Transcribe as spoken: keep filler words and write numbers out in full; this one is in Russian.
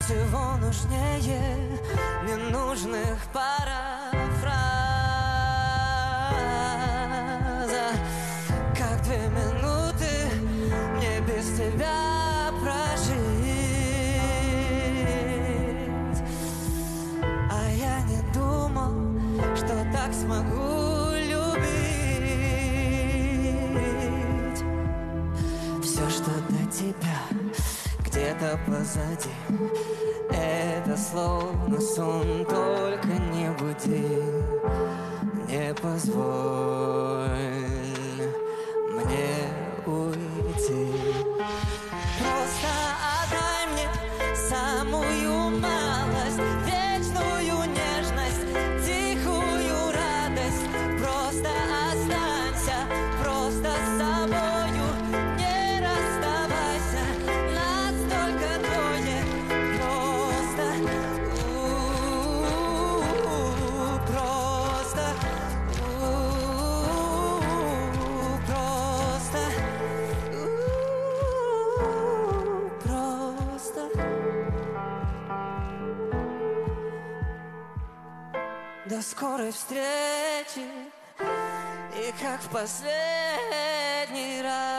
всего нужнее ненужных парафраза. Как две минуты мне без тебя прожить. А я не думал, что так смогу любить. Все, что до тебя где-то позади, это словно сон, только не буди. Не позволь мне уйти. Просто отдай мне самую малость, вечную нежность, тихую радость. Просто останься, просто с собою, не расставайся. Нас только двое, просто, у-у-у, просто, у-у-у, просто, у-у-у, просто. До скорой встречи, и как в последний раз.